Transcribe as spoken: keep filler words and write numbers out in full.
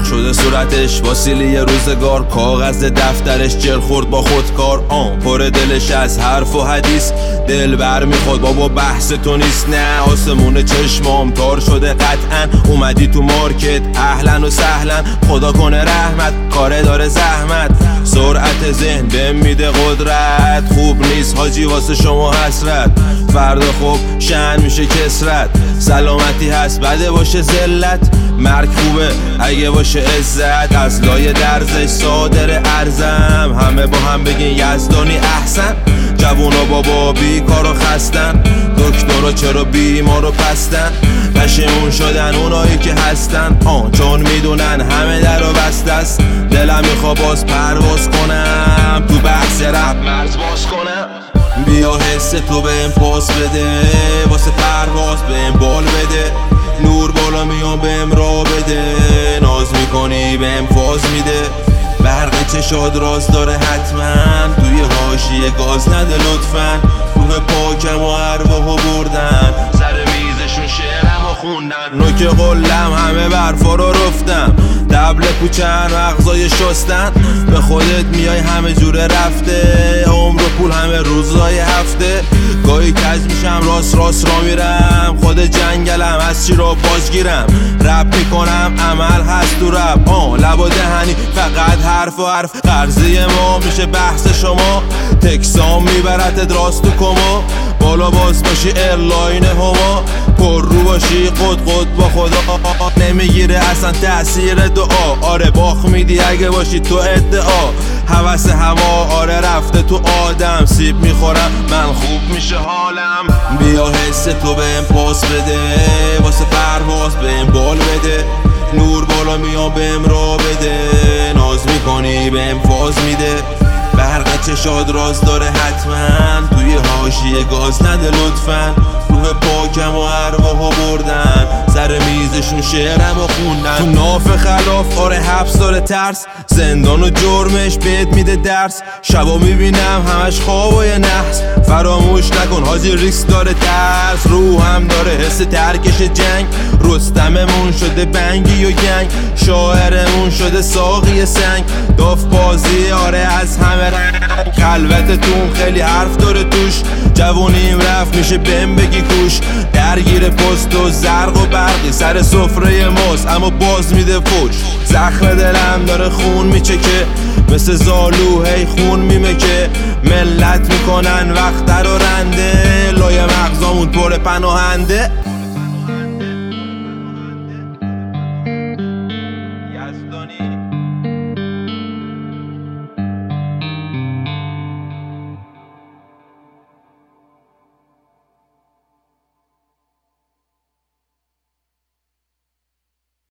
شده صورتش واسیلی روزگار، کاغذ دفترش جر خورد با خودکار. آن پر دلش از حرف و حدیث، دل بر میخواد بابا بحث تو نیست. نه آسمون چشمام تار شده قطعا، اومدی تو مارکت اهلا و سهلا. خدا کنه رحمت، کاره داره زحمت، سرعت ذهن بهم میده قدرت. خوب نیست حاجی واسه شما حسرت، فردا خوب شأن میشه کسرت. سلامتی هست بده باشه ذلت، مرگ خوبه اگه باشه عزت. از لای درزش صادر ارزم، همه با هم بگین یزدانی احسن. جوونا بابا بیکار و خستن، دکترا چرا بیمار و پستن. پشیمون شدن اونایی که هستن، آن چون میدونن همه در و بسته است. دلم میخوا باز پرواز کنم، تو بحث رپ مرز باز کنم. بیا حس تو بهم پاس بده، واسه پرواز بهم بال بده. نور بالا میام بهم را بده، ناز میکنی بهم فاز میده. برق چشاد راز داره حتما، توی حاشیه گاز نده لطفا. روح پاکم و ارواحو بردن، سر میزشون شعرمو خوندن. نوک قلم همه برفا رو رفتم، دبل کوچن مغزای شستن. به خودت میای همه جوره رفته، عمر و پول همه روزای هفته. گاهی کج میشم راست راست را میرم، خود جنگلم از چی را بازگیرم. رپ میکنم عمل هست تو رپ، آه لب و دهنی فقط حرف و حرف. قرضه ما میشه بحث شما، تکسام میبرد راست تو کما. بالا باز باشی ایرلاین هما، پر رو باشی قد قد با خدا. نمیگیره اصلا تأثیر دعا، آره باخ میدی اگه باشی تو ادعا. هوس هوا آره رفته تو آدم، سیب میخورم من خوب میشه حالم. بیا حس تو بهم پاس بده، واسه پرواز بهم بال بده. نور بالا میام بهم را بده، ناز میکنی بهم فاز میده. برق چشاد راز داره حتما، توی حاشیه گاز نده لطفا. روح پاکم و ارواحو بردن، سر میزشون شعرمو خوندن. تو ناف خلاف آره حبس داره ترس، زندان و جرمش بهت میده درس. شبا میبینم همش خواب و یه نحس، فراموش نکن حاجی ریسک داره ترس. روحم داره حس ترکش جنگ، رستممون شده بنگی و گنگ. شاعرمون شده ساقی سنگ، داف بازی آره از همه رنگ. خلوتتون خیلی حرف داره توش، جوونیم رفت میشه بهم بگی کوش. درگیر پست و زرق و برقی، سر سفره ماست اما باز میده فوش. زخم دلم داره خون میچکه، مثل زالو هی خون میمکه. ملت میکنن وقت رو رنده، لای مغزامون پر پناهنده.